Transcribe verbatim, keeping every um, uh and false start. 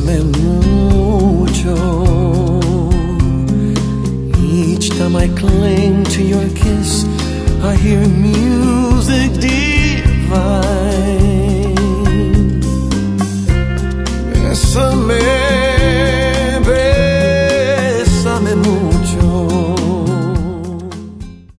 Bésame mucho. Each time I cling to your kiss, I hear music divine. Bésame